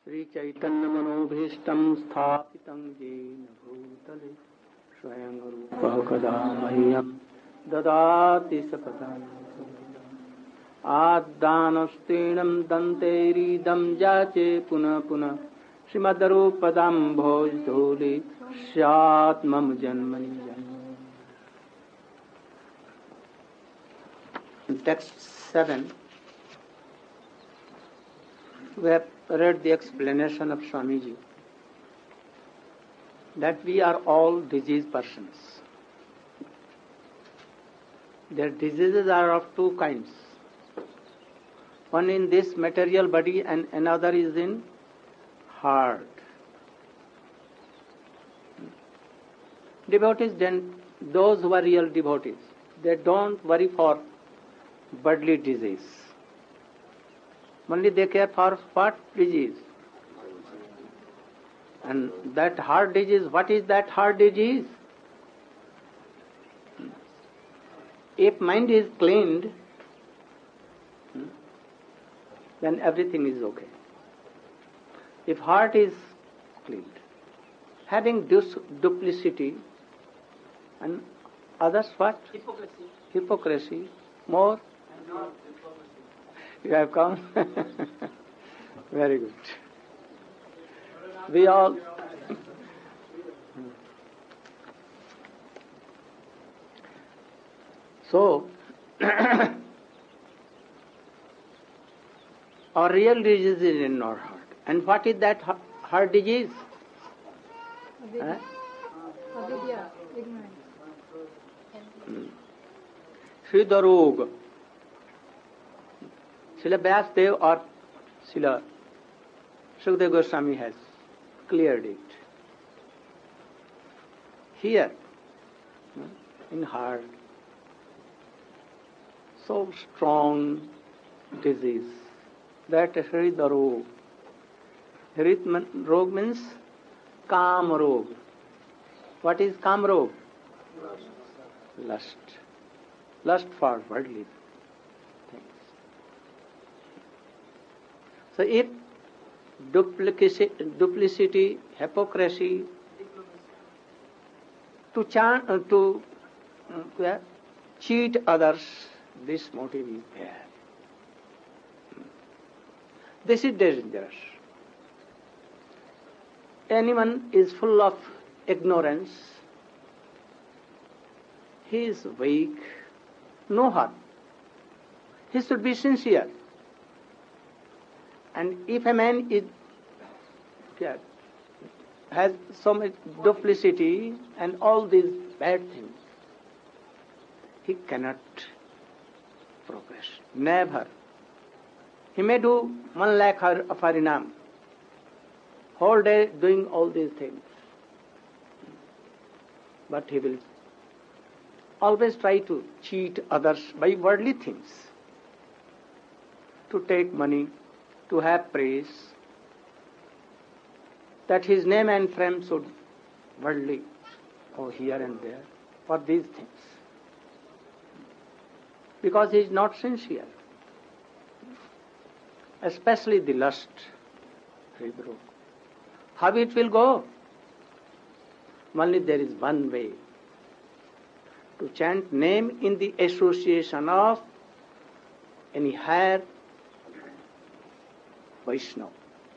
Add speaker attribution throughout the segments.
Speaker 1: श्री चैतन्य मनोभीष्टं स्थापितं येन भूतले स्वयं रूपः कदा मह्यं ददाति सपदां आदानस्तीनं दन्तैरिदं जाचे पुनः पुनः श्रीमद्रूपदाम्भोजधूलि स्यात् मम जन्मनि जन्म. Text 7. We have read the explanation of Swamiji that we are all diseased persons. Their diseases are of two kinds. One in this material body and another is in heart. Devotees, then those who are real devotees, they don't worry for bodily disease. Only they care for what disease? And that heart disease, what is that heart disease? If mind is cleaned, then everything is okay. If heart is cleaned, having duplicity and others what? Hypocrisy. More? You have come? Very good. We all... So, our real disease is in our heart. And what is that heart disease?
Speaker 2: Avidya. Avidya, ignorance.
Speaker 1: Shrida Roga. Srila Vyasdev or Srila Sukadeva Goswami has cleared it. Here, in heart, so strong disease, that Hrida Roga. Hrida Roga means Kam Roga. What is Kam Roga? Lust. Lust for worldly things. So if duplicity, hypocrisy, to cheat others, this motive is there. This is dangerous. Anyone is full of ignorance, he is weak, no harm. He should be sincere. And if a man has so much duplicity and all these bad things, he cannot progress. Never. He may do 1 lakh of Harinam, whole day doing all these things. But he will always try to cheat others by worldly things, to take money, to have praise, that his name and fame should worldly go here and there for these things, because he is not sincere. Especially the lust. How it will go? Only there is one way: to chant name in the association of any higher Vaishnava,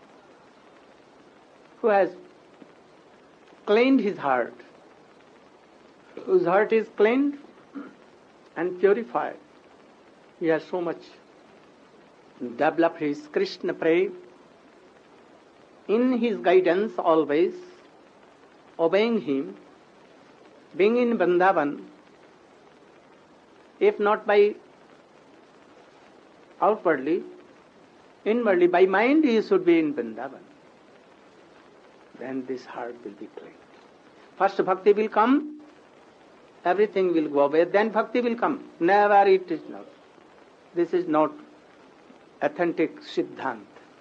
Speaker 1: who has cleaned his heart, whose heart is cleaned and purified. He has so much developed his Krishna prema, in his guidance always, obeying him, being in Vrindavan, if not by outwardly, inwardly, by mind he should be in Vrindavan. Then this heart will be clean. First bhakti will come, everything will go away, then bhakti will come. Never it is not. This is not authentic Siddhant.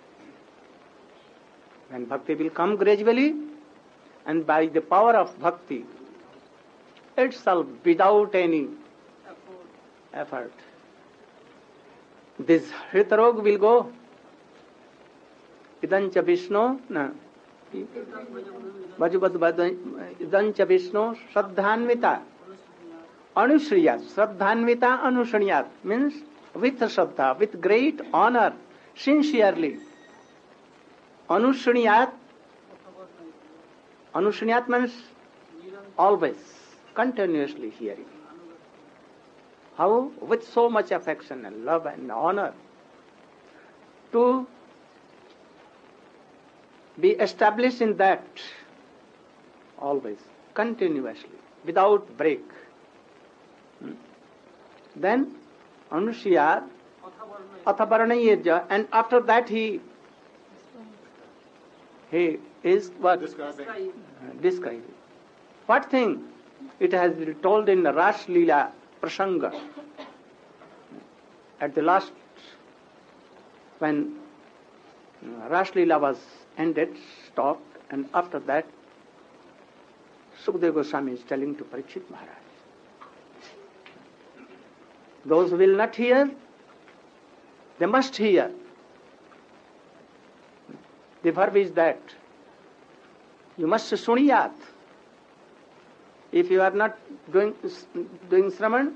Speaker 1: When bhakti will come gradually, and by the power of bhakti itself, without any effort, this Hritarog will go. Idancha Vishnu, no. Idancha Vishnu, Shraddhanvita. Anushriyat. Shraddhanvita Anushriyat means with Shraddha, with great honor, sincerely. Anushriyat. Anushriyat means always, continuously hearing. How? With so much affection and love and honor. To be established in that always, continuously, without break. Then Anushya Athavarnayeja, and after that he is what? Describing. What thing? It has been told in the Ras Leela Prasanga. At the last, when Ras Leela was ended, stopped, and after that, Sukadeva Goswami is telling to Parikshit Maharaj. Those who will not hear, they must hear. The verb is that you must suniyat. If you are not doing Sraman,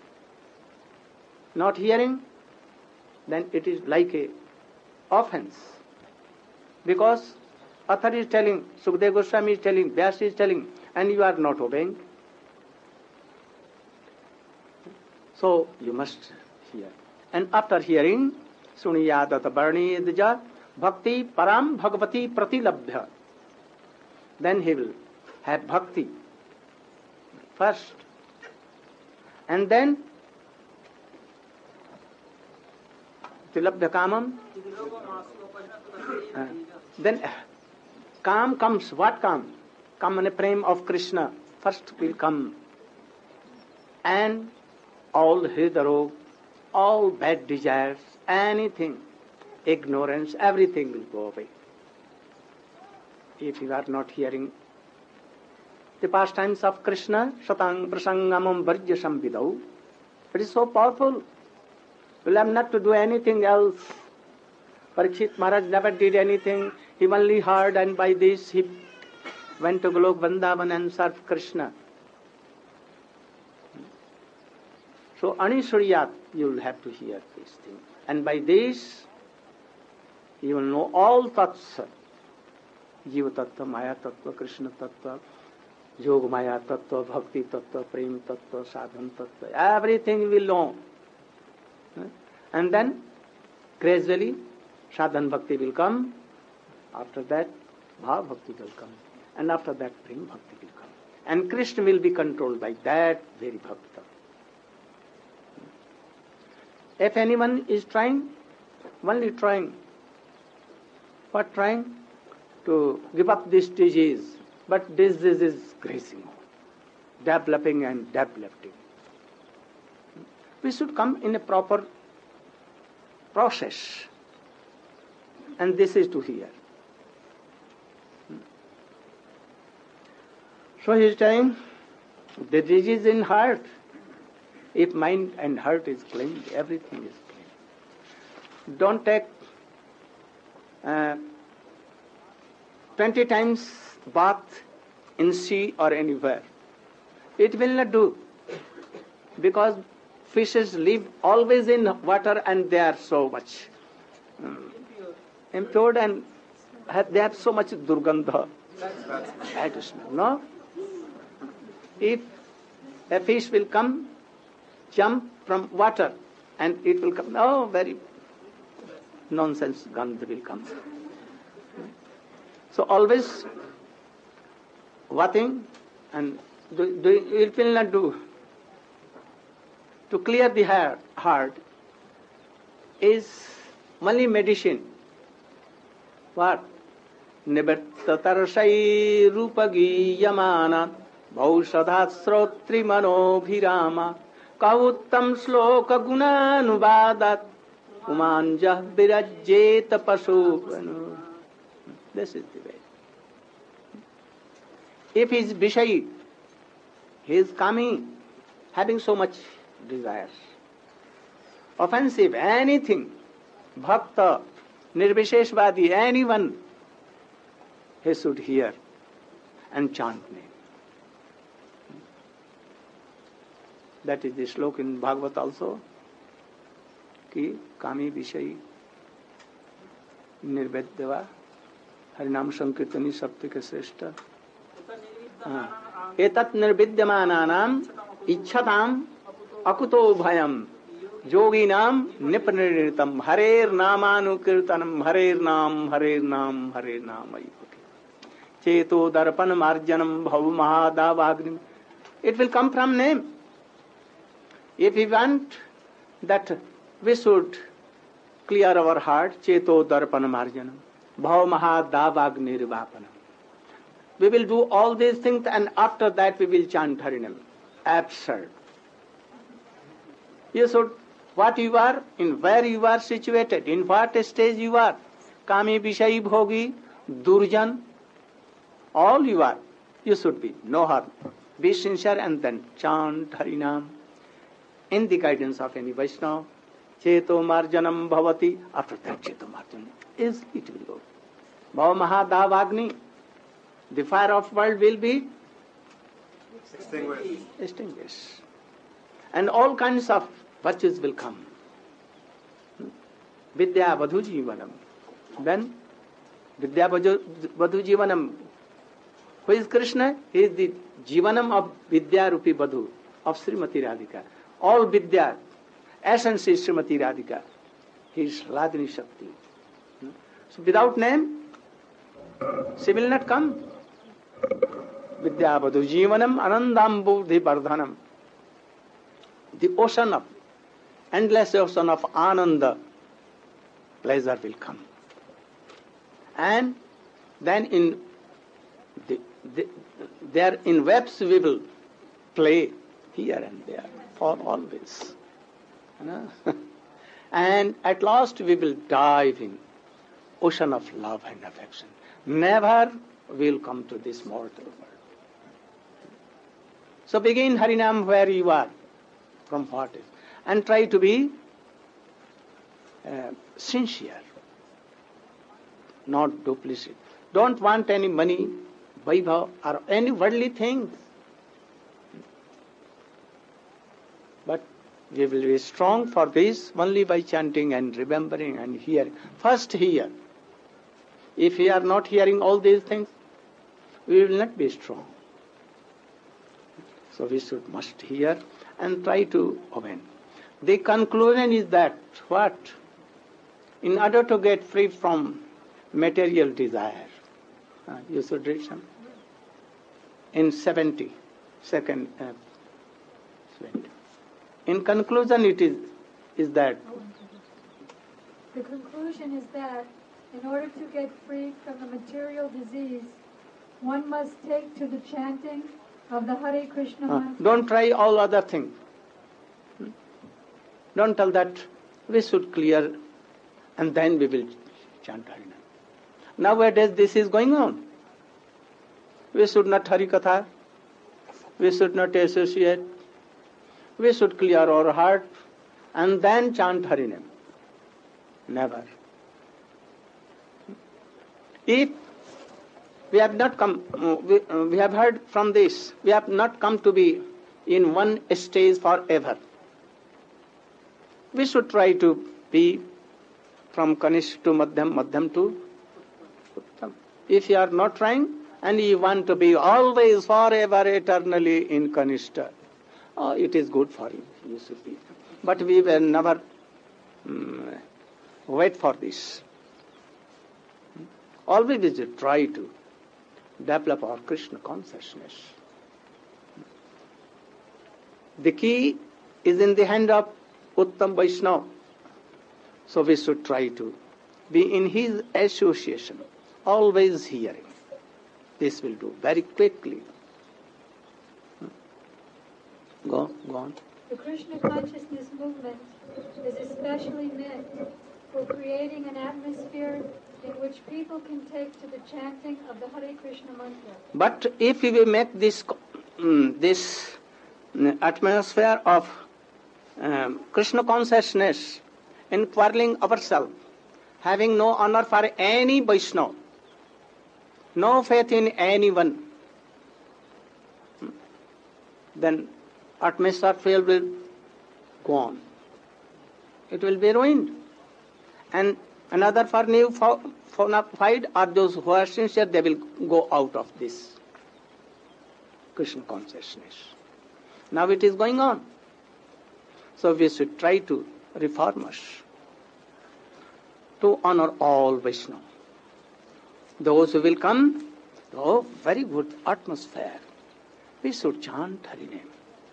Speaker 1: not hearing, then it is like a offense. Because author is telling, Sukadeva Goswami is telling, Vyasa is telling, and you are not obeying. So you must hear. And after hearing, Suniyadata Barniyadja Bhakti Param Bhagavati Pratilabhya. Then he will have bhakti first. And then Tilabhya Kamam. Then Kam comes. What Kam? Kam and Prem of Krishna. First will come. And all Hridaro, all bad desires, anything, ignorance, everything will go away. If you are not hearing the pastimes of Krishna, Satang Prasangamam Varjya Samvidau, it is so powerful. You will have not to do anything else. Parikshit Maharaj never did anything. He only heard, and by this he went to Golok Vrindavan and served Krishna. So Anishriyat, you will have to hear this thing. And by this, you will know all tattvas. Jiva tattva, Maya tattva, Krishna tattva, Yoga Maya tattva, Bhakti tattva, Prem tattva, Sadhan tattva. Everything you will know. And then, gradually, Sadhan Bhakti will come. After that, Bhav Bhakti will come. And after that, Prem Bhakti will come. And Krishna will be controlled by that very Bhakta. If anyone is trying, only trying, what trying? To give up this disease. But this disease is gracing, developing and developing. We should come in a proper process. And this is to hear. So he is telling, the disease in heart. If mind and heart is clean, everything is clean. Don't take 20 times bath in sea or anywhere. It will not do. Because fishes live always in water and they are so much impure and they have so much durgandha. Bad smell, no? If a fish will come, jump from water and it will come, no, very nonsense gandha will come. So always bathing and it will not do. To clear the heart is only medicine. What? Nivartatarasai rupagi yamana bhaushadhat srotri manobhirama Kavuttam sloka gunanuvadat umanjah virajjeta pasupanu. This is the way. If he is Vishayi, he is coming, having so much desires, offensive, anything, bhakta, Nirvisheshvadi, anyone, he should hear and chant name. That is the slok in Bhagavad also. Ki kami vishayi निर्वेद्यवा हरिनाम संकीर्तनी सत्य के श्रेष्ठ एतत् निर्विद्यमानानाम इच्छताम अकुतो भयम योगिनाम निपनिर्णितम हरेर नामानुकीर्तनम हरेर नाम चेतो दर्पण मार्जनम भव महादावाग्नि. It will come from name. If we want that we should clear our heart, cheto darpana marjanam, bhav mahadavagni rivapanam. We will do all these things and after that we will chant Harinam. Absurd. You should, what you are, in where you are situated, in what stage you are, kami vishayi bhogi, durjan, all you are, you should be, no harm. Be sincere and then chant Harinam in the guidance of any Vaishnava. Cheto marjanam bhavati. After that, cheto marjanam is it will go. Bhava mahadavagni. The fire of world will be extinguished. And all kinds of virtues will come. Vidya vadhu jivanam. Then, Vidya vadhu jivanam. Who is Krishna? He is the jivanam of Vidya rupi vadhu, of Srimati Radhika. All Vidya, essence is Srimati Radhika. He is Hladini Shakti. So without name, she will not come. Vidya vadhu jivanam anandam buddhi bardhanam. The ocean of, endless ocean of ananda, pleasure will come. And then in there in webs we will play here and there for always. And at last we will dive in ocean of love and affection. Never will come to this mortal world. So begin Harinam where you are, from what is, and try to be sincere, not duplicit. Don't want any money, vaibhav, or any worldly things. But we will be strong for this only by chanting and remembering and hearing. First hear. If we are not hearing all these things, we will not be strong. So we must hear and try to obey. The conclusion is that what? In order to get free from material desire, you should read some. In 70, second, 70. In conclusion, it is that.
Speaker 2: The conclusion is that in order to get free from the material disease, one must take to the chanting of the Hare Krishna mantra.
Speaker 1: Don't try all other things. Don't tell that we should clear and then we will chant Harinam. Nowadays this is going on. We should not Harikatha. We should not associate. We should clear our heart and then chant Harinam. Never. If we have not come, we have heard from this, we have not come to be in one stage forever. We should try to be from Kanishta to Madhyam, Madhyam to Uttam. If you are not trying and you want to be always, forever, eternally in Kanishta, it is good for you. You should be. But we will never wait for this. Always we should try to develop our Krishna consciousness. The key is in the hand of Uttam Vaishnava. So we should try to be in his association, always hearing. This will do very quickly. Go on.
Speaker 2: The Krishna consciousness movement is especially meant for creating an atmosphere in which people can take to the chanting of the Hare Krishna mantra.
Speaker 1: But if we make this atmosphere of Krishna consciousness in quarreling ourselves, having no honor for any Vaishnava, no faith in anyone, then atmosphere field will go on. It will be ruined. And another for new bona fide are those who are sincere, they will go out of this Krishna consciousness. Now it is going on. So we should try to reform us, to honor all Vaishnava. Those who will come, oh, very good atmosphere. We should chant Hari name.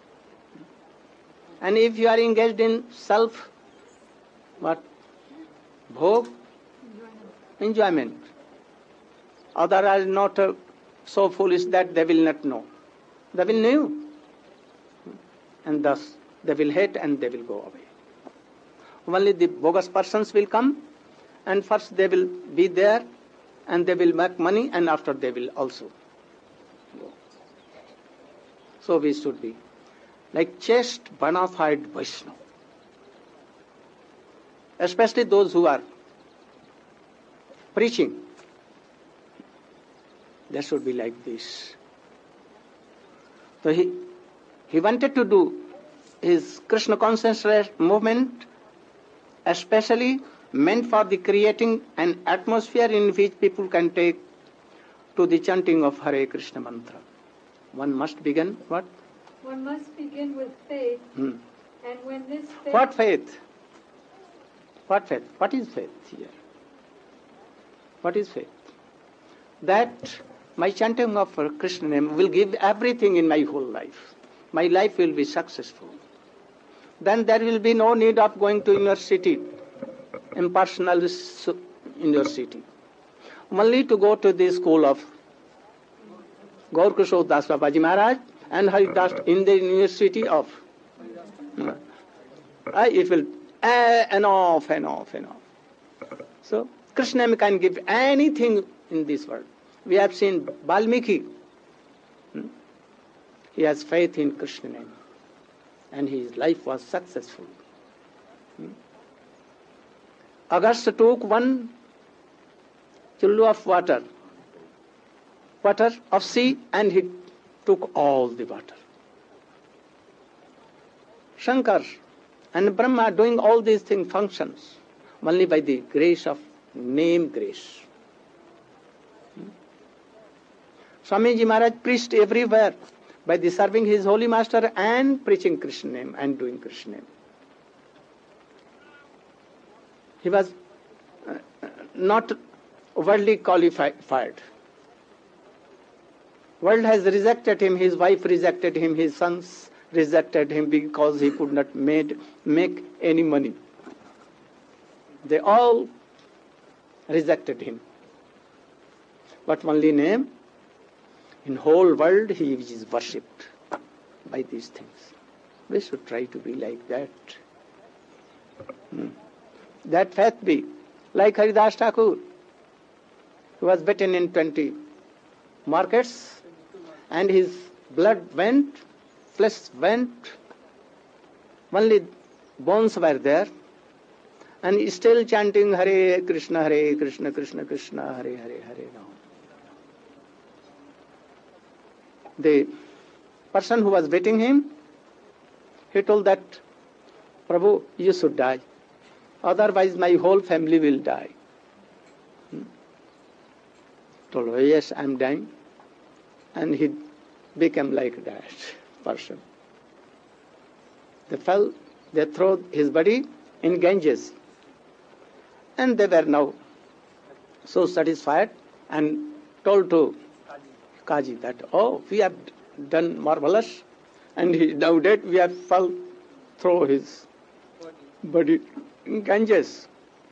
Speaker 1: And if you are engaged in self, what? Bhog? Enjoyment. Others are not so foolish that they will not know. They will know. And thus they will hate and they will go away. Only the bogus persons will come, and first they will be there and they will make money, and after they will also go. So we should be like chaste, bona fide Vaishnava. Especially those who are preaching. They should be like this. So he wanted to do his Krishna consciousness movement especially meant for the creating an atmosphere in which people can take to the chanting of Hare Krishna mantra. One must begin what?
Speaker 2: One must begin with faith. And when this faith...
Speaker 1: What faith? What faith? What is faith here? What is faith? That my chanting of Krishna name will give everything in my whole life. My life will be successful. Then there will be no need of going to university, impersonal university. Only to go to the school of Gaur Kishore Das Babaji Maharaj and Haridas in the university of... it will enough. So Krishna can give anything in this world. We have seen Valmiki. He has faith in Krishna name. And his life was successful. Agastya took one chullu of water of sea, and he took all the water. Shankar and Brahma doing all these things functions only by the grace of name grace. Swamiji Maharaj preached everywhere by the serving his holy master and preaching Krishna name and doing Krishna name. He was not worldly qualified. World has rejected him, his wife rejected him, his sons rejected him because he could not make any money. They all rejected him. But only name, in whole world he is worshipped by these things. We should try to be like that. That faith be like Haridas Thakur, who was beaten in 20 markets, and his blood went, flesh went, only bones were there, and still chanting Hare Krishna, Krishna Krishna, Hare Hare, Hare Rama. The person who was beating him, he told that, Prabhu, you should die. Otherwise my whole family will die. Told, oh, yes, I am dying. And he became like that person. They threw his body in Ganges. And they were now so satisfied and told to Kaji that, oh, we have done marvelous, and he now dead, we have throw his body in Ganges.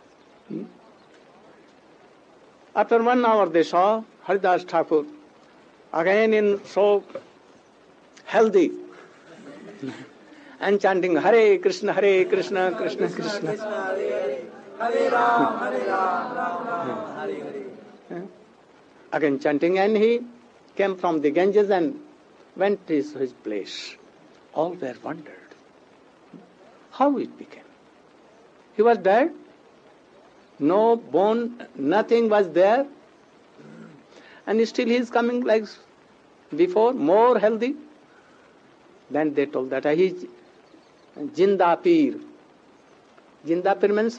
Speaker 1: After 1 hour they saw Haridas Thakur again in so healthy and chanting Hare Krishna, Krishna Krishna.
Speaker 3: Hare Ram, Ram Ram, Hare Hare.
Speaker 1: Again chanting, and he came from the Ganges and went to his place. All were wondered how it became. He was dead. no bone, nothing was there, and still he is coming like before, more healthy. Then they told that he is Jinda Peer. Jinda Peer means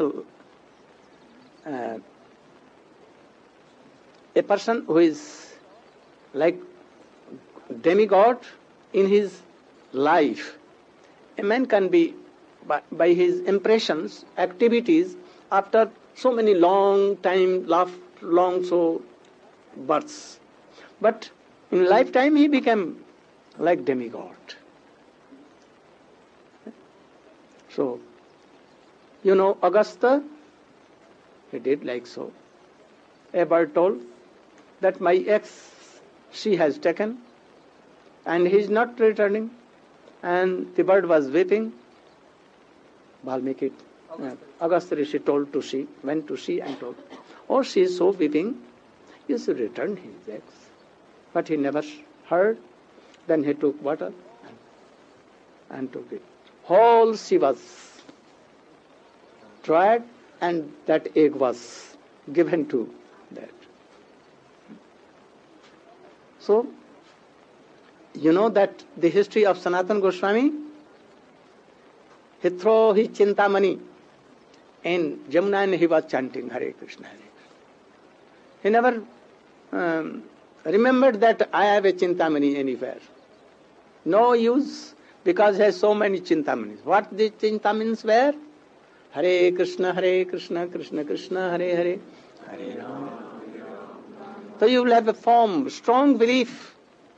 Speaker 1: a person who is like demigod in his life. A man can be, by his impressions, activities, after so many long time, long so births. But in lifetime he became like demigod. So, Augusta, he did like so. A bird told that my ex, she has taken, and he is not returning. And the bird was weeping. Valmiki, Agastya Rishi told to she, went to she and told, oh, she is so weeping, you should return his ex. But he never heard. Then he took water and took it. Whole she was tried, and that egg was given to that. So, you know that the history of Sanatana Goswami, he threw his Chintamani in Jamuna and he was chanting Hare Krishna, Hare Krishna. He never remembered that I have a Chintamani anywhere. No use, because he has so many Chintamanis. What the Chintamanis were? Hare Krishna, Krishna Krishna, Hare Hare, Hare Rama. So you will have a firm, strong belief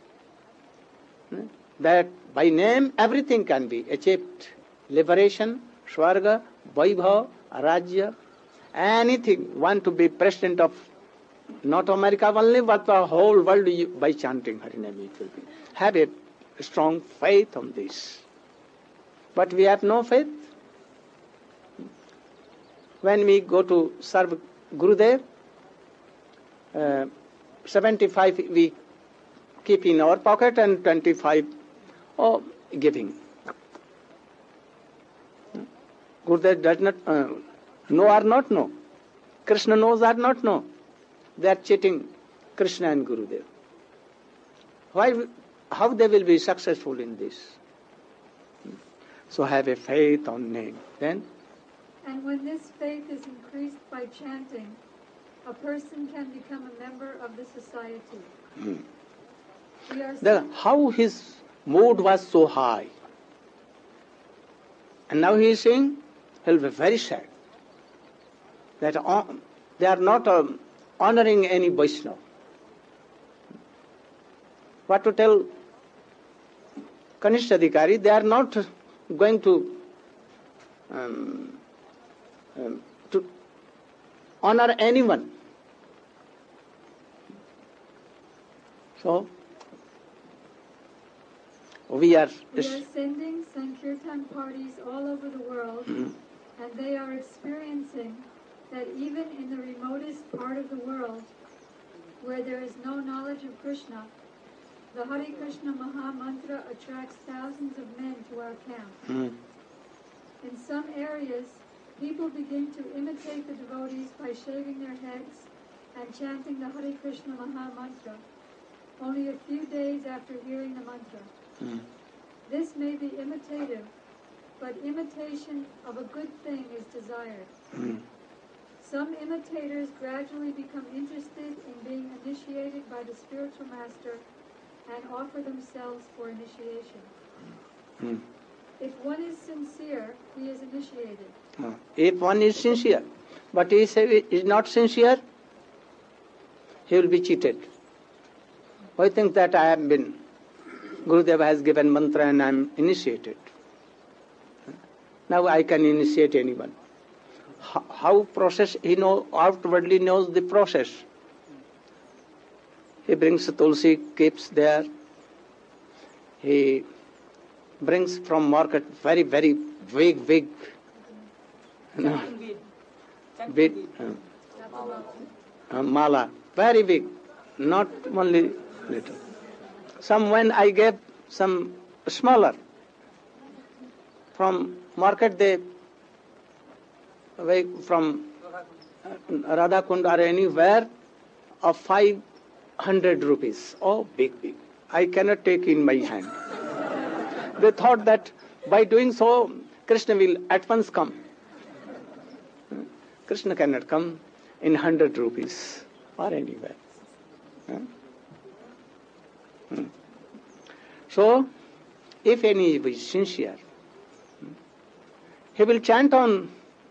Speaker 1: that by name everything can be achieved. Liberation, Swarga, Vaibhav, Rajya, anything. Want to be president of not America only, but the whole world by chanting Harinam it will be. Have a strong faith on this. But we have no faith. When we go to serve Gurudev, 75 we keep in our pocket and 25 giving. Gurudev does not know or not know. Krishna knows or not know. They are cheating Krishna and Gurudev. How they will be successful in this? So have a faith on name. Then?
Speaker 2: And when this faith is increased by chanting, a person can become a member of the society.
Speaker 1: How his mood was so high. And now he is saying, he'll be very sad that they are not honoring any Vaishnava. What to tell Kanishta Adhikari? They are not going to honor anyone. So, we are
Speaker 2: sending Sankirtan parties all over the world, and they are experiencing that even in the remotest part of the world, where there is no knowledge of Krishna, the Hare Krishna Maha Mantra attracts thousands of men to our camp. In some areas, people begin to imitate the devotees by shaving their heads and chanting the Hare Krishna Maha Mantra only a few days after hearing the mantra. This may be imitative, but imitation of a good thing is desired. Some imitators gradually become interested in being initiated by the spiritual master and offer themselves for initiation. If one is sincere, he is initiated.
Speaker 1: If one is sincere, but he is not sincere, he will be cheated. I think that I have been, Gurudev has given mantra and I am initiated. Now I can initiate anyone. How process, he outwardly knows the process. He brings tulsi, keeps there. He brings from market very, very big mala, very big, not only little. Some when I gave some smaller, from market they from Radha Kund or anywhere of 500 rupees. Oh, big. I cannot take in my hand. They thought that by doing so, Krishna will at once come. Krishna cannot come in 100 rupees or anywhere. So, if any is sincere, he will chant on,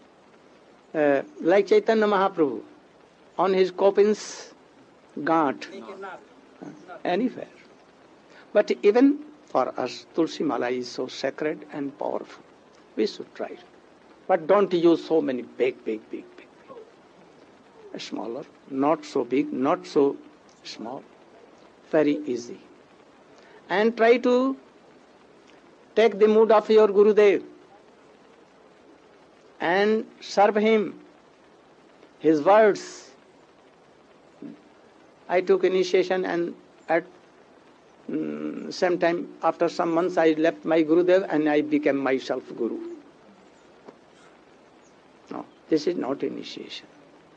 Speaker 1: like Chaitanya Mahaprabhu, on his Kopin's ghat, anywhere. But even for us, Tulsi Mala is so sacred and powerful. We should try. But don't use so many big. Smaller, not so big, not so small. Very easy. And try to take the mood of your Gurudev and serve him. His words. I took initiation, and at same time, after some months, I left my Gurudev and I became myself Guru. No, this is not initiation.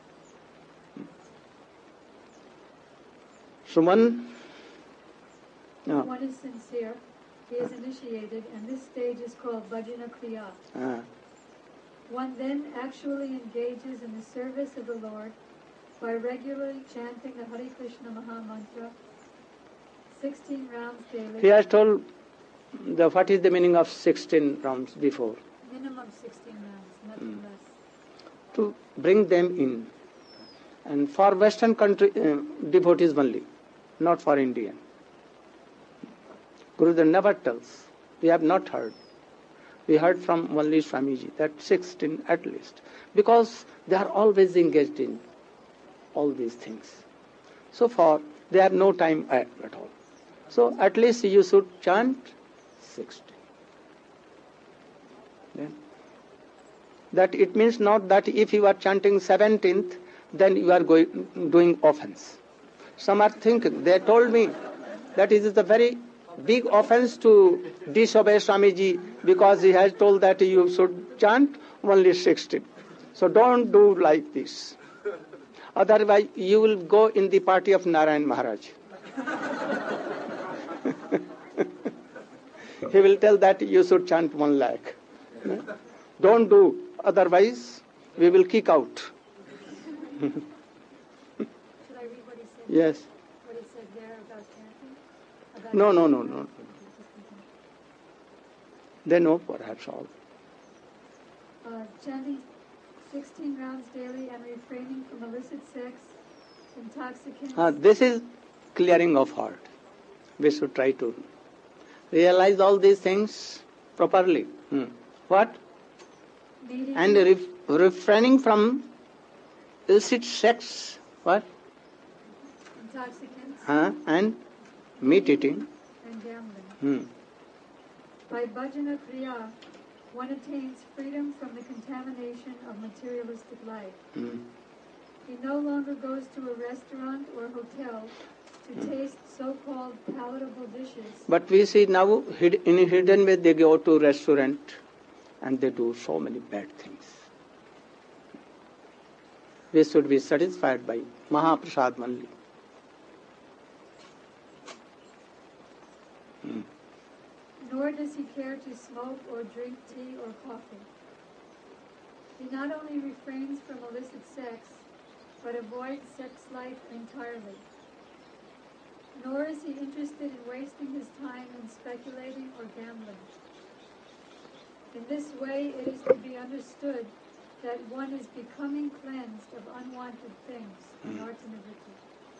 Speaker 1: Suman? No.
Speaker 2: One is sincere, he is initiated, and this stage is called Bhajana Kriya. One then actually engages in the service of the Lord by regularly chanting the Hare Krishna Maha Mantra 16 rounds daily.
Speaker 1: He has told what is the meaning of 16 rounds before.
Speaker 2: Minimum 16 rounds, nothing less.
Speaker 1: To bring them in. And for Western country devotees only, not for Indian. Gurudev never tells. We have not heard. We heard from only Swamiji that 16 at least. Because they are always engaged in all these things. So far, they have no time at all. So at least you should chant 16. Then, that it means not that if you are chanting 17th, then you are doing offense. Some are thinking, they told me that it is a very big offense to disobey Swamiji because he has told that you should chant only 16. So don't do like this. Otherwise you will go in the party of Narayan Maharaj. He will tell that you should chant 1 lakh. Don't do, otherwise we will kick out.
Speaker 2: Should I read what he said?
Speaker 1: Yes.
Speaker 2: What he said there about chanting?
Speaker 1: No. They know perhaps all.
Speaker 2: Chanting 16 rounds daily and refraining from illicit sex, intoxicants.
Speaker 1: This is clearing of heart. We should try to realize all these things properly. What? And refraining from illicit sex. What?
Speaker 2: Intoxicants.
Speaker 1: And meat eating.
Speaker 2: And gambling. By Bhajana Kriya, one attains freedom from the contamination of materialistic life. He no longer goes to a restaurant or hotel to taste so-called palatable dishes.
Speaker 1: But we see now in a hidden way they go to restaurant and they do so many bad things. We should be satisfied by Mahaprasad only.
Speaker 2: Nor does he care to smoke or drink tea or coffee. He not only refrains from illicit sex, but avoids sex life entirely. Nor is he interested in wasting his time in speculating or gambling. In this way, it is to be understood that one is becoming cleansed of unwanted things, anartha nivritti.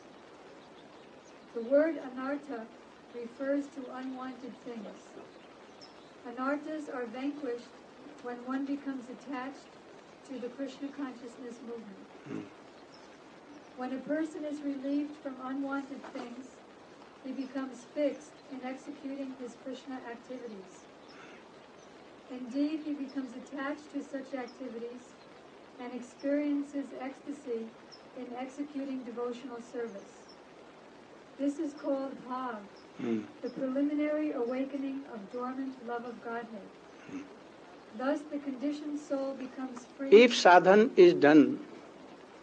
Speaker 2: The word anartha refers to unwanted things. Anarthas are vanquished when one becomes attached to the Krishna consciousness movement. When a person is relieved from unwanted things, he becomes fixed in executing his Krishna activities. Indeed, he becomes attached to such activities and experiences ecstasy in executing devotional service. This is called bhav, the preliminary awakening of dormant love of Godhead. Thus, the conditioned soul becomes free.
Speaker 1: If sadhan is done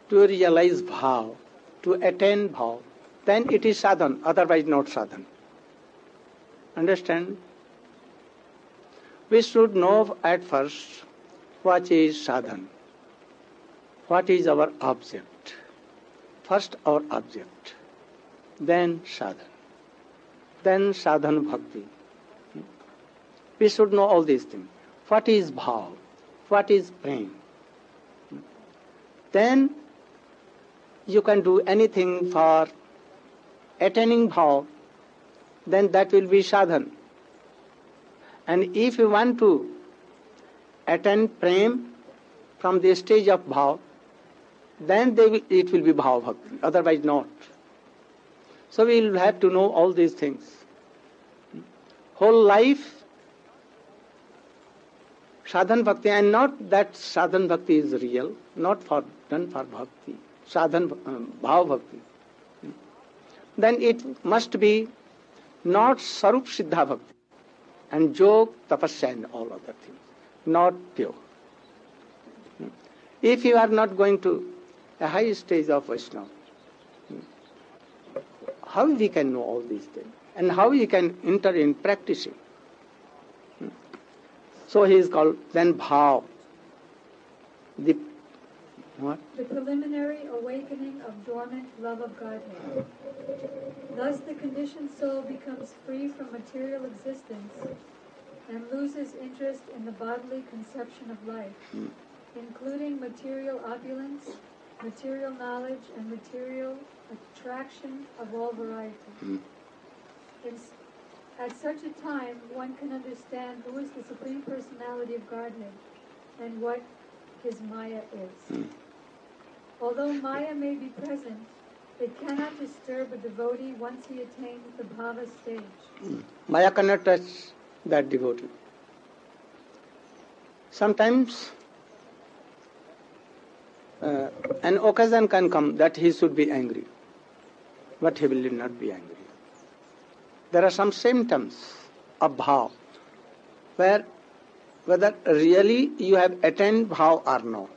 Speaker 1: to realize bhav, to attain bhav, then it is sadhan, otherwise not sadhan. Understand? We should know at first what is sadhan, what is our object. First our object, then sadhan, then sadhan bhakti. We should know all these things. What is bhav? What is prem? Then you can do anything for attaining bhav, then that will be sadhan. And if you want to attain prem from the stage of bhav, then it will be bhav bhakti, otherwise not. So we will have to know all these things. Whole life sadhan bhakti, and not that sadhan bhakti is real, not done for bhakti, sadhan bhav bhakti. Then it must be not sarup siddha bhakti, and jog, tapasya and all other things, not pure. If you are not going to a high stage of Vaishnava, how we can know all these things, and how we can enter in practicing? So he is called then bhav. The what?
Speaker 2: The preliminary awakening of dormant love of Godhead. Thus the conditioned soul becomes free from material existence and loses interest in the bodily conception of life, including material opulence, material knowledge, and material attraction of all variety. At such a time, one can understand who is the Supreme Personality of Godhead and what his Maya is. Although Maya may be present, it cannot disturb a devotee once he attains the bhava stage.
Speaker 1: Maya cannot touch that devotee. Sometimes an occasion can come that he should be angry, but he will not be angry. There are some symptoms of bhav, whether really you have attained bhav or not.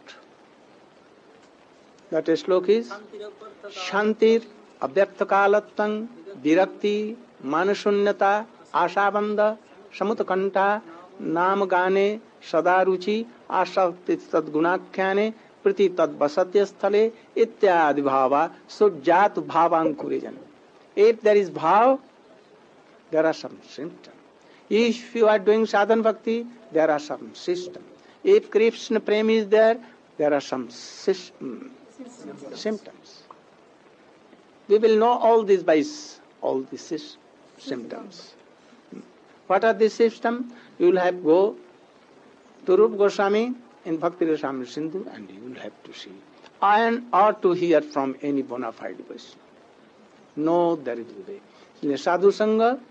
Speaker 1: That slok is Shantir, Abhyaktakalattang, Virakti, Manashunyata, Ashabanda, Samutakanta, Namagane, Sadaruchi, Asakti Tadgunakhyane, Priti Tadvasatya Sthale, Ityadi Bhava, Sujjat Bhavankurejan. If there is bhav, there are some symptoms. If you are doing sadhan bhakti, there are some systems. If Krishna prem is there, there are some symptoms. We will know all this by all these symptoms. What are these symptoms? You will have to go to Rupa Goswami in Bhakti Rasamrita Sindhu, and you will have to see. And or to hear from any bona fide Vaishnava. No, there is a way. Sadhu Sangha,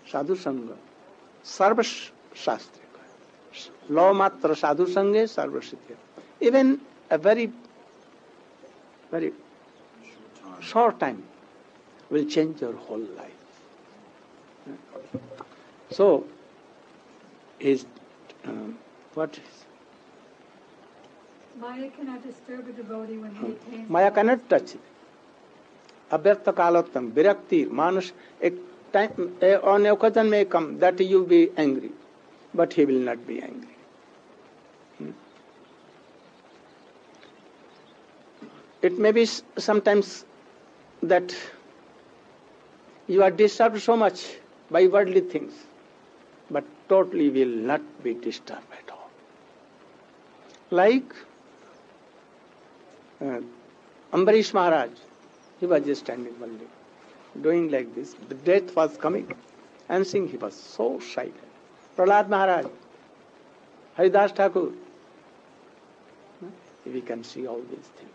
Speaker 1: Sarva Shastra. Law matra sadhu sange sarva siddhya. Even a very short time will change your whole life. So, what is?
Speaker 2: Maya cannot disturb a devotee when he attains.
Speaker 1: Maya cannot touch it. Abhyartha kalattam, virakti, manas, on occasion may come that you be angry, but he will not be angry. It may be sometimes that you are disturbed so much by worldly things, but totally will not be disturbed at all. Like Ambarish Maharaj, he was just standing one day, doing like this. The death was coming, and seeing he was so silent. Prahlad Maharaj, Haridas Thakur, we can see all these things.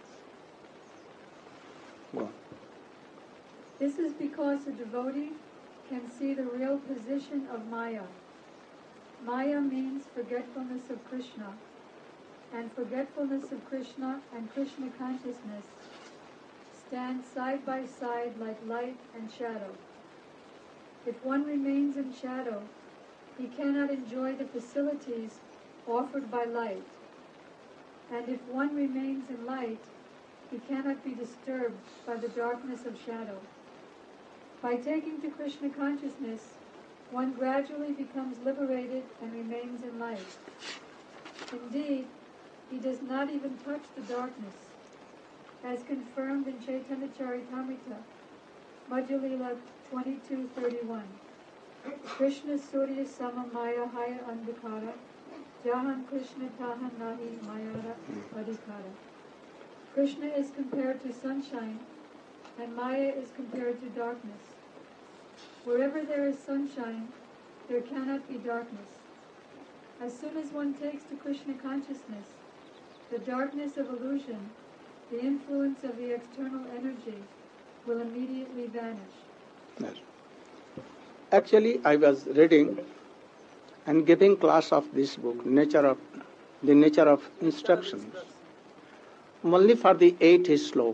Speaker 1: Go on.
Speaker 2: This is because a devotee can see the real position of Maya. Maya means forgetfulness of Krishna, and forgetfulness of Krishna and Krishna consciousness stand side by side like light and shadow. If one remains in shadow, he cannot enjoy the facilities offered by light. And if one remains in light, he cannot be disturbed by the darkness of shadow. By taking to Krishna consciousness, one gradually becomes liberated and remains in light. Indeed, he does not even touch the darkness, as confirmed in Chaitanya Charitamrita, Madhya Lila 22:31. Krishna Surya Sama Maya Haya Andhakara, Jahan Krishna Tahan Nahi Mayara Adhikara. Krishna is compared to sunshine, and Maya is compared to darkness. Wherever there is sunshine, there cannot be darkness. As soon as one takes to Krishna consciousness, the darkness of illusion, the influence of the external energy, will immediately vanish.
Speaker 1: Yes. Actually, I was reading and giving class of this book, The Nature of Instructions, only for the 8th slok.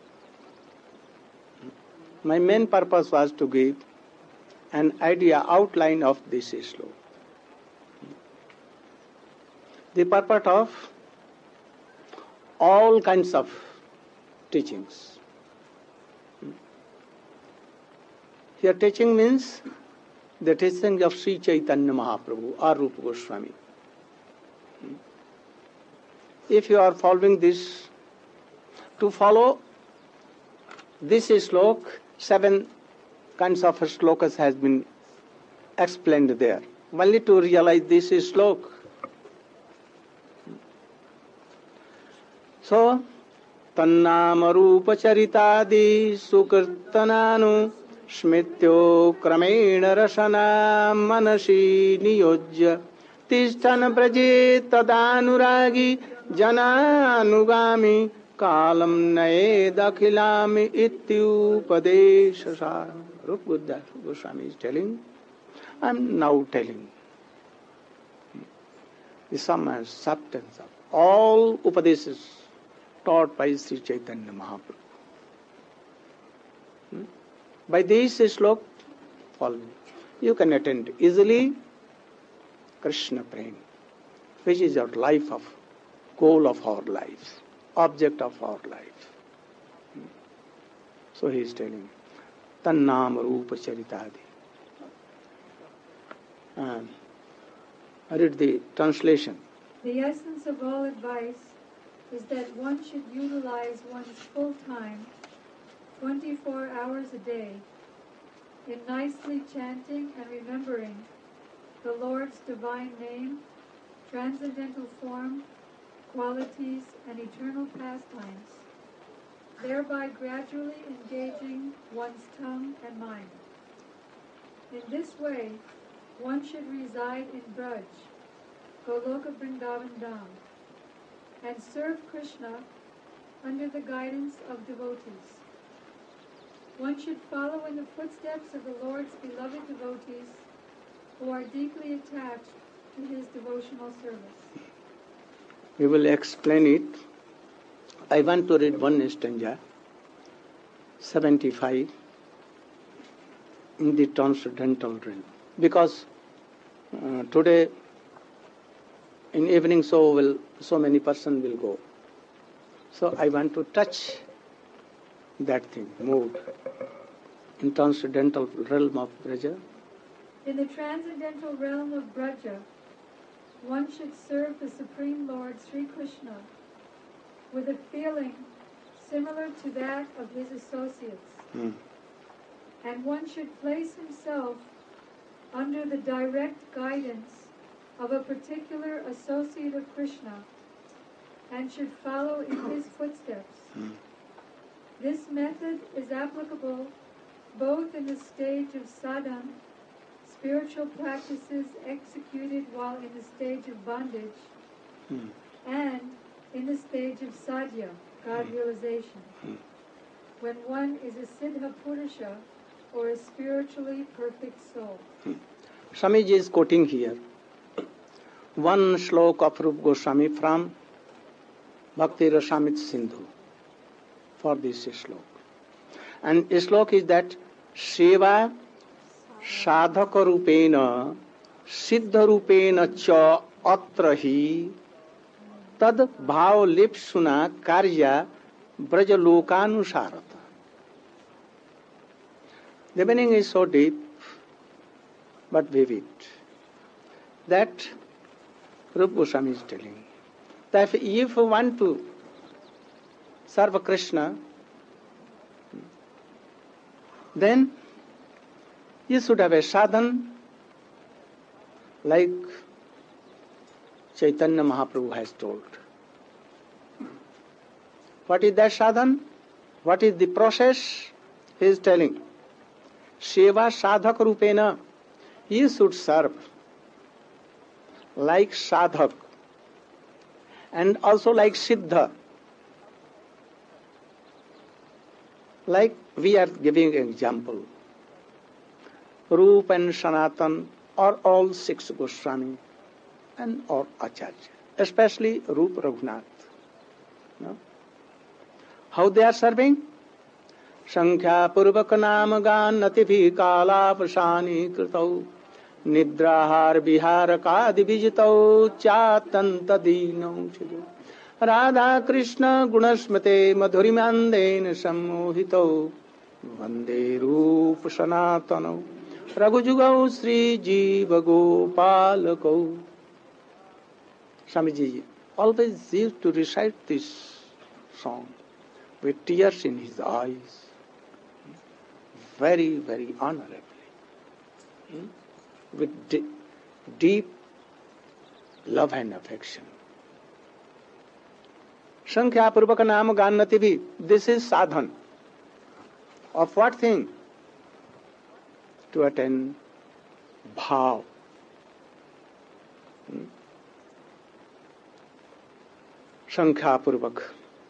Speaker 1: My main purpose was to give an idea, outline of this slok. The purpose of all kinds of teachings. Here teaching means the teaching of Sri Chaitanya Mahaprabhu or Rupa Goswami. If you are following this, to follow this slok, 7 kinds of slokas has been explained there. Only to realize this slok. So, Tannama Rupa Charitadi Sukirtananu Smrityo Kramena Rasana Manasi Niyojya Tishthan Braje Tadanuragi Jananugami Kalam Nae Dakhilami Ityupadeshasara. Rupa Goswami is telling, I am now telling the sum and substance of all Upadeshas taught by Sri Chaitanya Mahaprabhu. By this slok, following, you can attend easily Krishna Prem, which is our life of, goal of our lives, object of our life. So he is telling, Tannam Rupa Charitadi. I read the translation.
Speaker 2: The essence of all advice is that one should utilize one's full time, 24 hours a day, in nicely chanting and remembering the Lord's divine name, transcendental form, qualities, and eternal pastimes, thereby gradually engaging one's tongue and mind. In this way, one should reside in Braj, Goloka Vrindavan Dham, and serve Krishna under the guidance of devotees. One should follow in the footsteps of the Lord's beloved devotees who are deeply attached to his devotional service.
Speaker 1: We will explain it. I want to read one stanza, 75, in the transcendental realm. Because today, in evening so many persons will go. So I want to touch that thing, mood, in transcendental realm of Braja.
Speaker 2: In the transcendental realm of Braja, one should serve the Supreme Lord Sri Krishna with a feeling similar to that of his associates. And one should place himself under the direct guidance of a particular associate of Krishna and should follow in his footsteps. This method is applicable both in the stage of sadhana, spiritual practices executed while in the stage of bondage, and in the stage of sadhya, God realization, when one is a siddha purusha or a spiritually perfect soul.
Speaker 1: Swamiji is quoting here one slok of Rupa Goswami from Bhakti Rasamrita Sindhu for this slok. And slok is that Seva Sadhaka Rupena Siddha Rupena Cha Atra Hi Tad Bhav Lipsuna Karya Brajalokanusarata. The meaning is so deep but vivid that Rupa Goswami is telling that if you want to serve Krishna, then you should have a sadhan like Chaitanya Mahaprabhu has told. What is that sadhan? What is the process? He is telling. Seva sadhak rupena. You should serve like sadhak and also like siddha. Like we are giving an example. Rupa and Sanatan are all 6 Goswami and or Acharya, especially Rupa Raghunath. No? How they are serving? Sankhya Purvaka Nama Ganati Bhi Kala Prasani Kritau Nidrahar Vihara Kadi Vijitau Chatanta Dinau Chidu Radha Krishna Gunasmate Madhurimandena Sammohitau Vande Rupa Sanatanau Raghujugau Sri Jiva Gopalakau. Swamiji always used to recite this song with tears in his eyes, very, very honorably, with deep love and affection. Sankhya Purvaka Nama Ganati Bhi. This is sadhan. Of what thing? To attain bhav. Sankhya Purvak.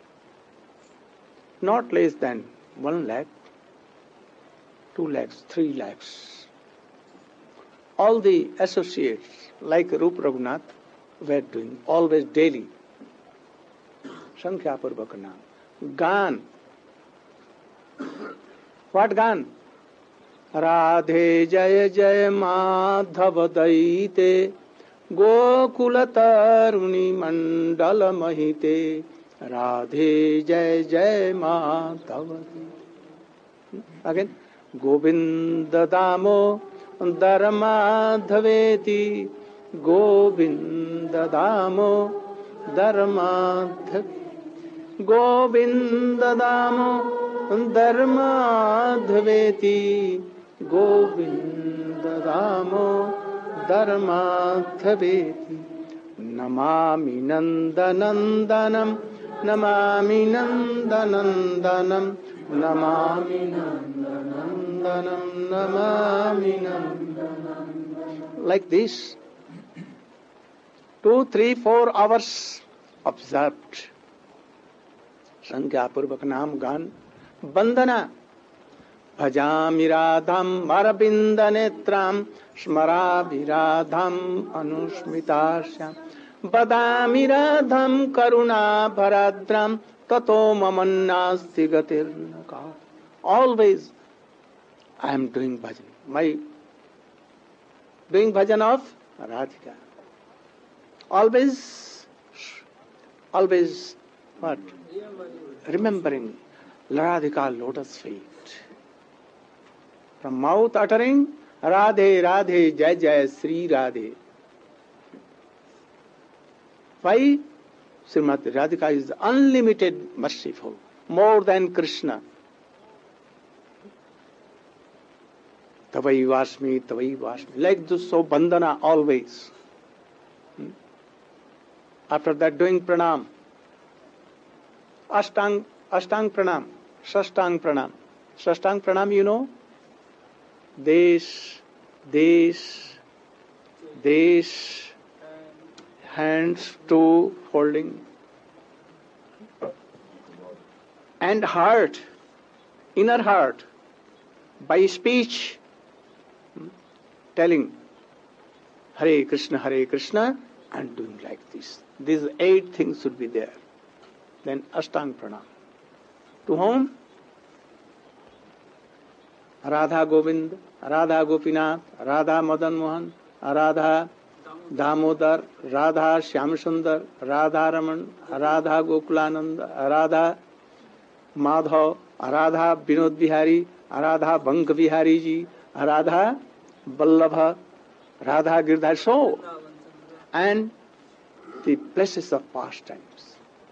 Speaker 1: Not less than 1 lakh, 2 lakhs, 3 lakhs. All the associates like Rupa Raghunath were doing always daily. Sankhya Purvaka Nam. Gan. What gan? Radhe Jaya Jaya Madhava Daite Gokula Taruni Mandala Mahite Radhe Jaya Jaya Madhava. Again. Govinda Damo Dharmadhaveti Govinda Damo Dharmadhaveti Govinda Damo Dharmadhaveti Govinda Damo Dharmadhaveti Namami Nandanandanam Namami Nandanandanam Namami Nandanandanam Namami Nandanandanam. Like this, 2, 3, 4 hours observed. Sankhya Purvaka Nam Gan Bandana Bhajami Radham Marabinda Netram Smarabi Radham Anusmitasyam Badami Radham Karuna Bharadram Tato Mamannasti Gatirnaka. Always I am doing bhajan. My doing bhajan of Radhika. Always what? Remembering Radhika lotus feet. From mouth uttering Radhe Radhe Jai Jai Sri Radhe. Why? Srimati Radhika is unlimited merciful, more than Krishna. Tavai Vasmi, Tavai Vasmi. Like this, so bandana always. After that, doing pranam. Ashtang pranam. Sashtang pranam. Sashtang pranam, you know? This, hands to holding. And heart, inner heart, by speech, telling Hare Krishna, and doing like this. These 8 things should be there. Then Ashtang Pranam. To whom? Radha Govind, Radha Gopinath, Radha Madan Mohan, Radha Damodar, Radha Shyam Sundar, Radha Raman, Radha Gokulananda, Radha Madhav, Radha Vinod Bihari, Radha Bank Bihari ji, Radha Vallabha, Radha Girdhar. So, and the places of pastimes.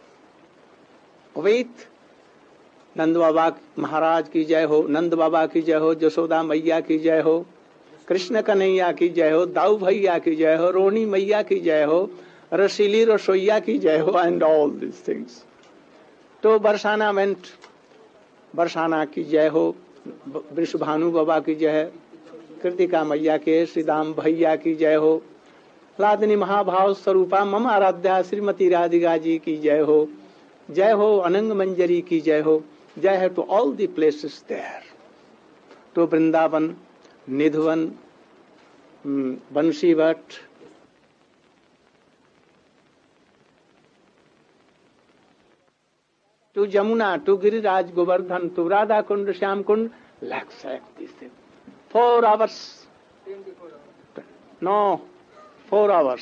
Speaker 1: With नंद बाबा महाराज की जय हो, नंद बाबा की जय हो, जसोदा मैया की जय हो, कृष्ण कन्हैया की जय हो, दाऊ भैया की जय हो, रोनी मैया की जय हो, रसीली रसोईया की जय हो, एंड ऑल दिस थिंग्स. तो बरसाना वेंट, बरसाना की जय हो, वृषभानु बाबा की जय, कृतिका मैया के, श्रीदाम भैया की जय हो, लादनी महाभाव स्वरूपा मम आराध्या श्रीमती राधिका जी की जय हो, जय हो अनंग मंजरी की जय हो, जय है to all the places there, to Vrindavan, Nidhivan, Bansivat, to Jamuna, to Giriraj Govardhan, to Radha Kund, Shyam Kund, lakhs of these things. 4 hours. No, 4 hours.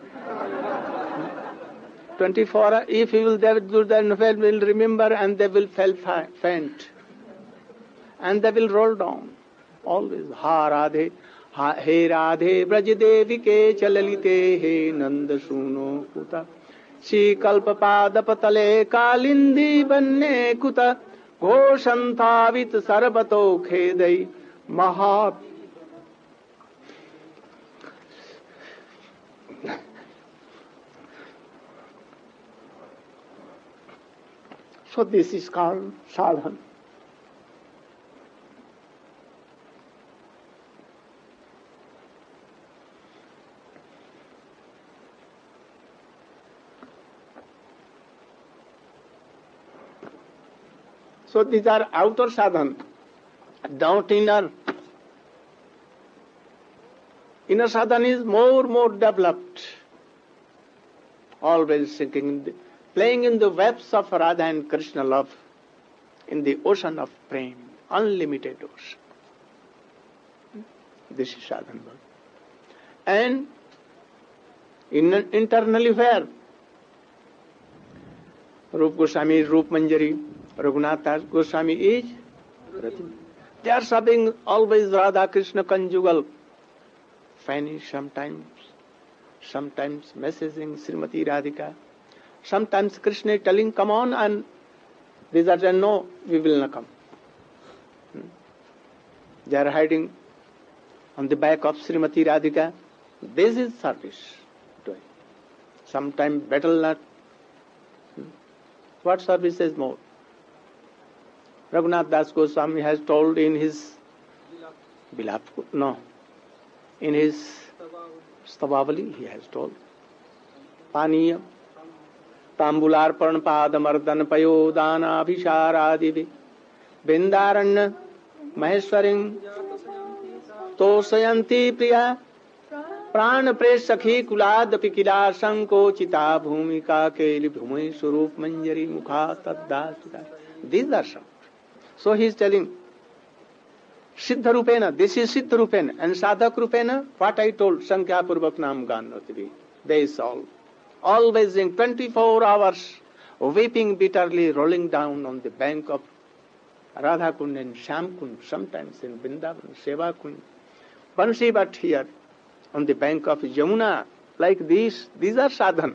Speaker 1: 24, if you will do that, will remember and they will faint. And they will roll down. Always. Ha Radhe, he Radhe, Braj Devi ke chalalite, he Nand Suno Kuta. Shri Kalpapad Patale Kalindi Banne Kuta. Ghoshanthavit Sarvato Khedai Maha. So this is called sadhana. So these are outer sadhana, not inner. Inner sadhana is more developed. Always sinking, playing in the webs of Radha and Krishna love, in the ocean of prem, unlimited ocean. This is sadhana. And internally where? Rup Goswami, Rup Manjari, Raghunath Das Goswami is. They are subbing always Radha Krishna conjugal. Fanny sometimes messaging Srimati Radhika. Sometimes Krishna is telling, come on, and these are saying, no, we will not come. They are hiding on the back of Srimati Radhika. This is service doing. Sometimes battle not. What service is more? Raghunath Das Goswami has told in his in his Stavavali, he has told. Paniya, Tambularpan Padamardan Payodana Abhisharadivi, Bindaranya, Maheshwaring, Tosayanti Priya, Prana Presakhi Kulad Pikila Sanko Chita Bhumika Keli Bhumi Surup Manjari Mukha Taddasita. These are some. So he is telling, Siddha Rupena, this is Siddha Rupena, and Sadhak Rupena, what I told, Sankhya Purvak Nam Ganativi. They is all. Always in 24 hours, weeping bitterly, rolling down on the bank of Radha Kund and Shyam Kund, sometimes in Vrindavan, Seva Kund. Bansi but here, on the bank of Yamuna, like these are sadhana.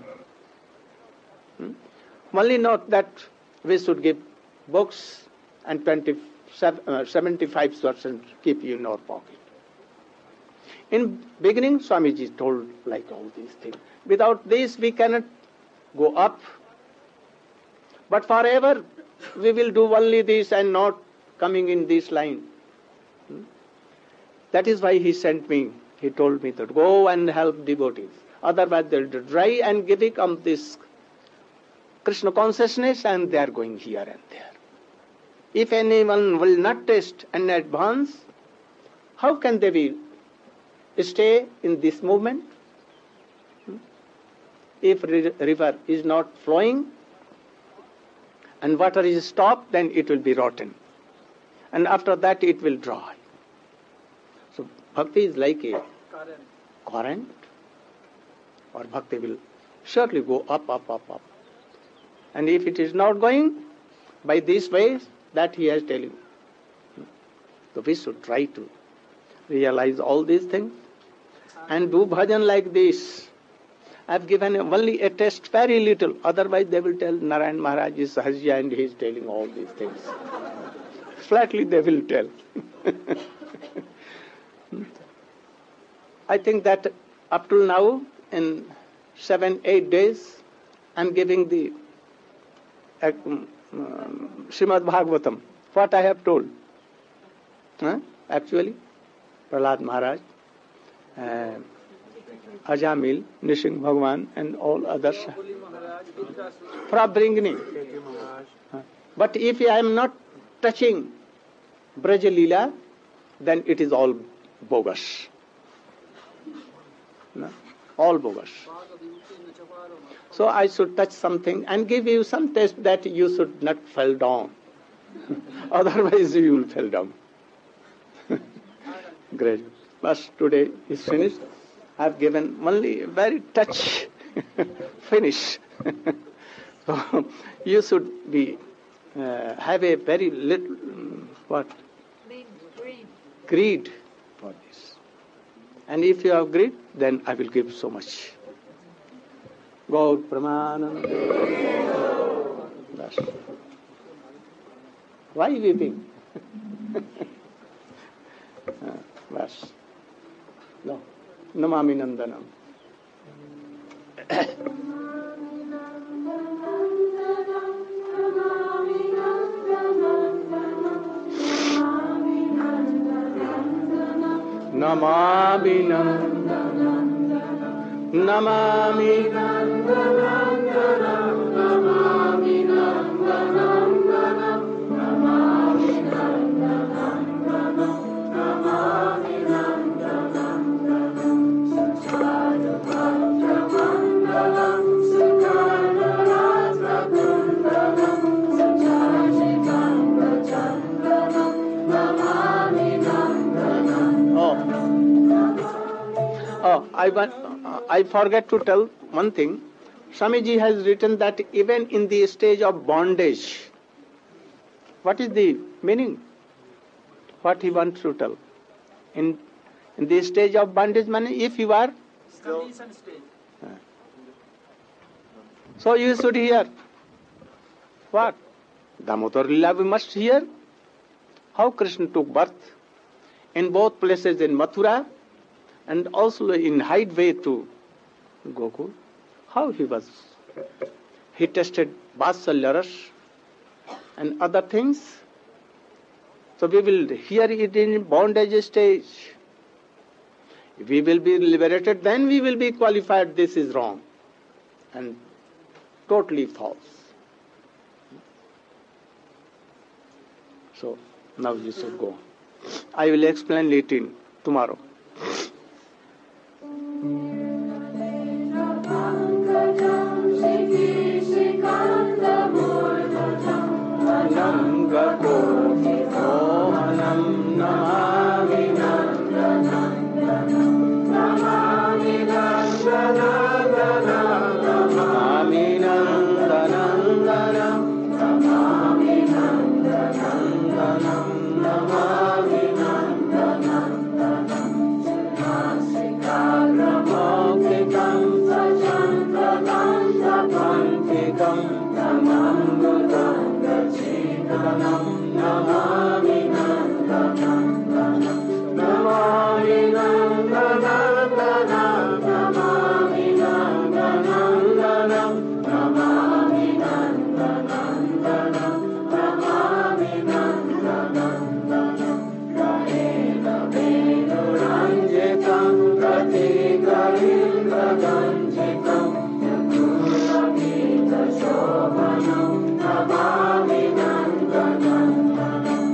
Speaker 1: Only note that we should give books and 75% keep in our pocket. In beginning, Swamiji told like all these things. Without this, we cannot go up. But forever, we will do only this and not coming in this line. That is why he sent me. He told me that go and help devotees. Otherwise, they will try and become this Krishna consciousness, and they are going here and there. If anyone will not taste and advance, how can they stay in this movement? If river is not flowing and water is stopped, then it will be rotten. And after that it will dry. So bhakti is like a current, or bhakti will surely go up. And if it is not going, by this way that he has telling. So we should try to realize all these things and do bhajan like this. I have given only a test, very little. Otherwise they will tell Narayan Maharaj is Hajya and he is telling all these things. Flatly they will tell. I think that up till now, in 7-8 days, I am giving the Srimad Bhagavatam. What I have told. Actually, Prahlad Maharaj, Ajamil, Nrsimha Bhagwan and all others from bringing. But if I am not touching Braja Leela, then it is all bogus. No? All bogus. So I should touch something and give you some test that you should not fall down. Otherwise you will fall down. Great. But today is finished. I have given only a very touch finish. So you should be have a very little greed for this. And if you have greed, then I will give so much. Gaur Pramananda. Why weeping? Bas. No. Namami Nandanam. Namami Nandanam. Namami Nandanam. Namami Nandanam. Namami Nandanam. Namami Nandanam. Suchadamandalam. Sukadaratrakundalam. Suchashikambachandalam. Namami Nandanam. I forget to tell one thing. Swamiji has written that even in the stage of bondage, what is the meaning? What he wants to tell? In the stage of bondage, if you are
Speaker 3: Condition stage.
Speaker 1: So you should hear. What? Damodar Leela we must hear. How Krishna took birth in both places, in Mathura and also in highway to Gokul. How he was. He tested Vatsalya Ras and other things. So we will hear it in bondage stage. If we will be liberated, then we will be qualified. This is wrong and totally false. So now you should go. I will explain it in tomorrow. Namami Nandanam.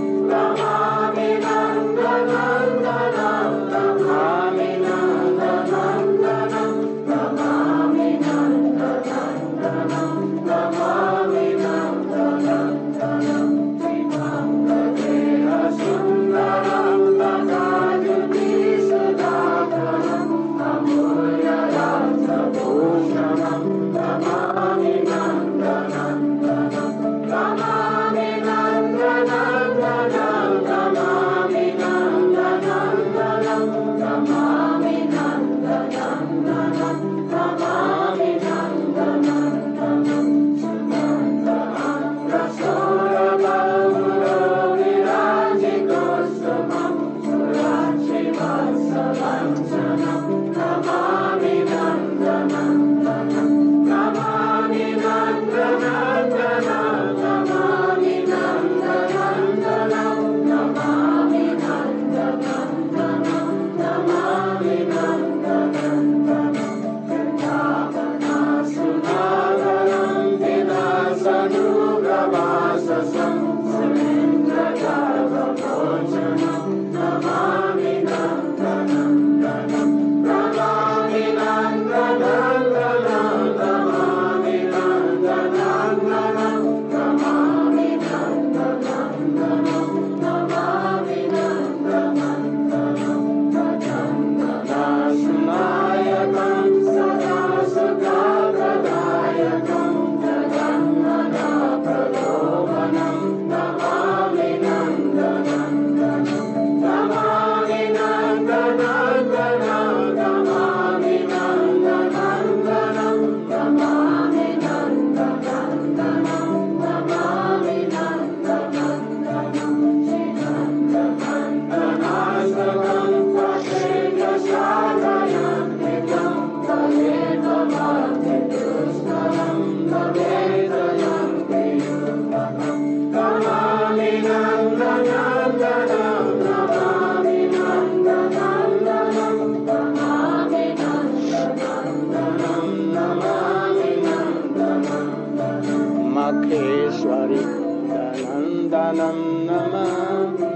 Speaker 1: Makheshwari Nandanam Namami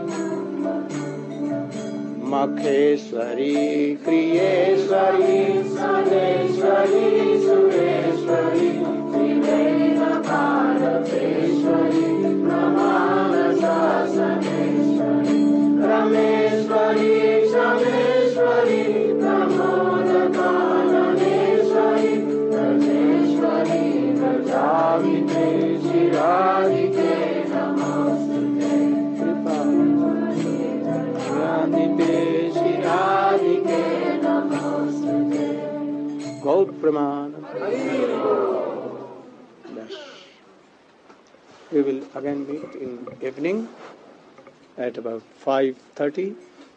Speaker 1: Makheshwari Kriyeshwari Sadeshwari Sureshwari Triveda Bharateshwari Brahmana Sasaneshwari Rameshwari Shameshwari Pramodakananeshwari Rajeshwari Rajavite Shiradike Namostute Shiradike Shiradike Namostute Gaur Pramana. Yes. We will again meet in evening at about 5:30.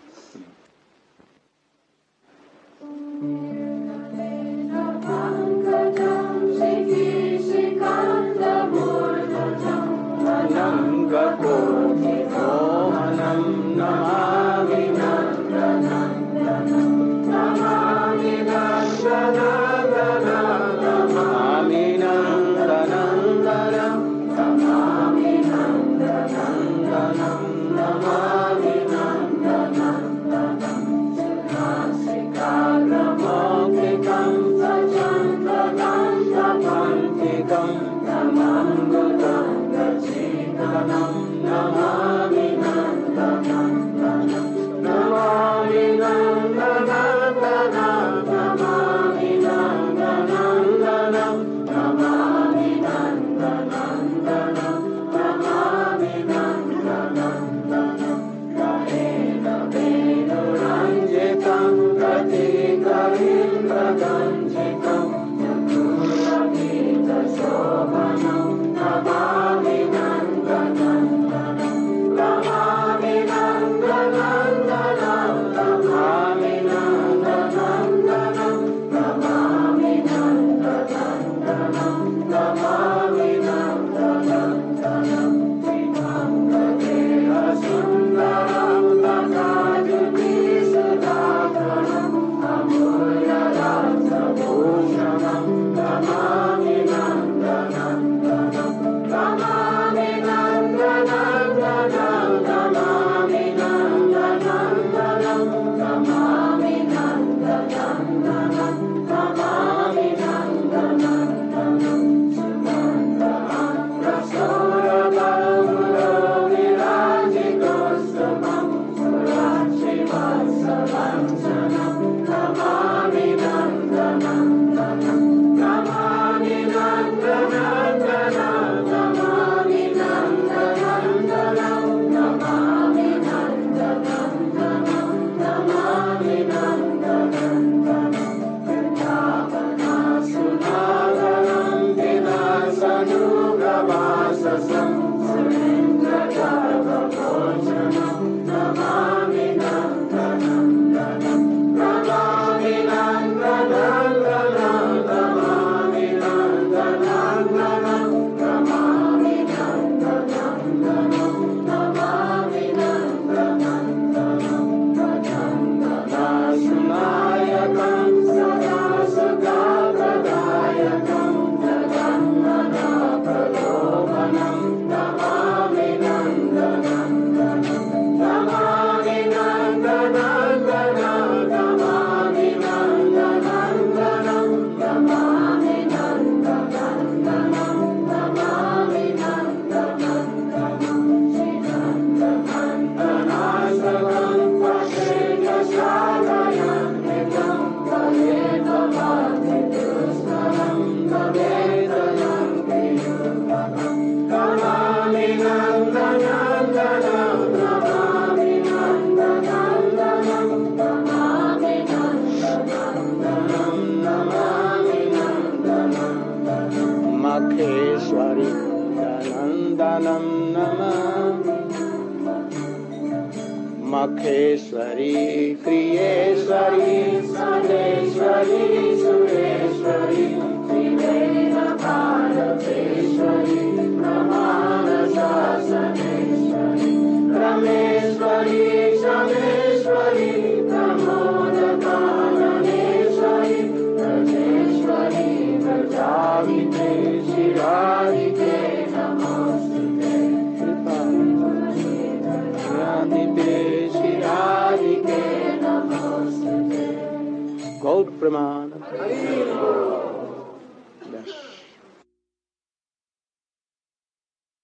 Speaker 1: Nangakothi mohanam namami nandanam namami nandanam namami nandanam namami nandanam namami nandanam Sukhasikagramokikam sajantanam sapantikam namam gudam Nanam namami nandanam namami nandanam namami nandanam namami nandanam namami nandanam Gaena venuranjitam pratikavindраganjitam Yakuragita shobhanam namami Makheshwari Nandanam Namami Makheshwari Kriyeshwari Sadeshwari Sureshwari Triveda Bharateshwari Brahmana Sasaneshwari Gaur Pramanam.
Speaker 3: Hari Bol.